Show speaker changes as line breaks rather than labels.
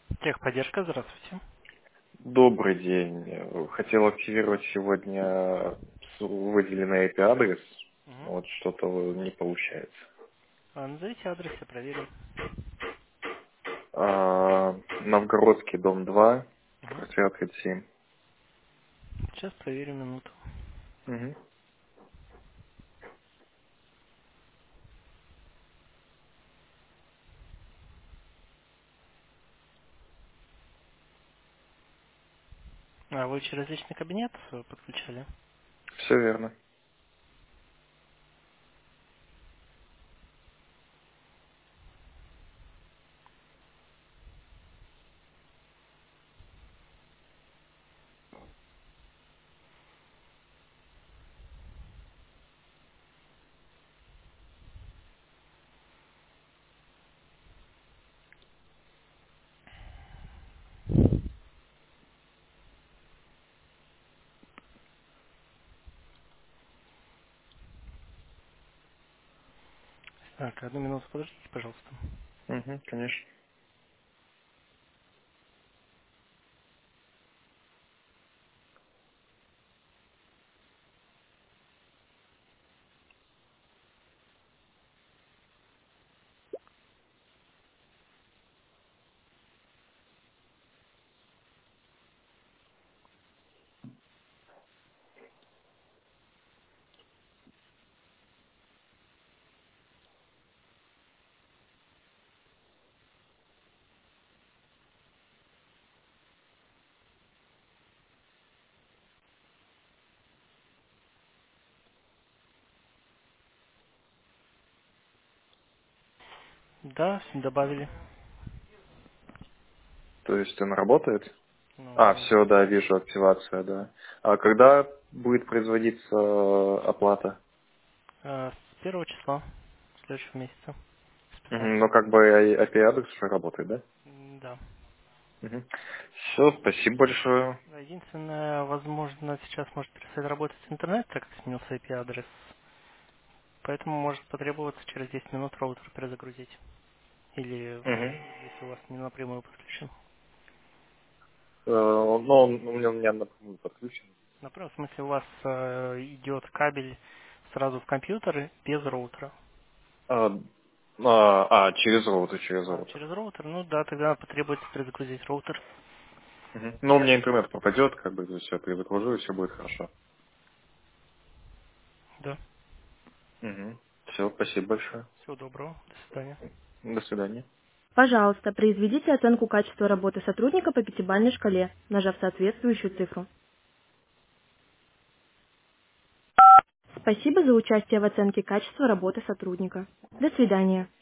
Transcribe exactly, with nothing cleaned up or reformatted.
Техподдержка, здравствуйте.
Добрый день. Хотел активировать сегодня с- выделенный ай пи-адрес.
Мгм.
Вот что-то не получается.
А, назовите адрес, я проверю.
А, Новгородский, дом два,
Мгм.
квартира тридцать семь.
Сейчас проверю минуту.
Мгм.
А вы через личный кабинет э, подключали?
Все верно.
Так, одну минуту подождите, пожалуйста.
Мгм, конечно.
Да, добавили.
То есть он работает? А,
Ну,
все, да, вижу, активация, да. А когда будет производиться э, оплата?
а, с первого числа следующего месяца. С
Мгм,
пятнадцатого.
ну, как бы ай пи-адрес уже работает, да?
М, Да.
Все, спасибо большое.
Да, единственное, возможно, сейчас может перестать работать интернет, так как сменился ай пи-адрес. Поэтому может потребоваться через десять минут роутер перезагрузить. Или
Мгм.
если у вас не напрямую подключен.
Э, Но он у меня, у меня напрямую подключен.
Например, в смысле у вас э, идет кабель сразу в компьютер без роутера.
А, а, а, через роутер, через
А,
роутер.
через роутер? Ну да, тогда потребуется перезагрузить роутер.
Мгм. Ну, у меня интернет попадет, как бы все перезагружу, и все будет хорошо.
Да.
Все, спасибо большое.
Всего доброго. До свидания.
До свидания.
Пожалуйста, произведите оценку качества работы сотрудника по пятибалльной шкале, нажав соответствующую цифру. Спасибо за участие в оценке качества работы сотрудника. До свидания.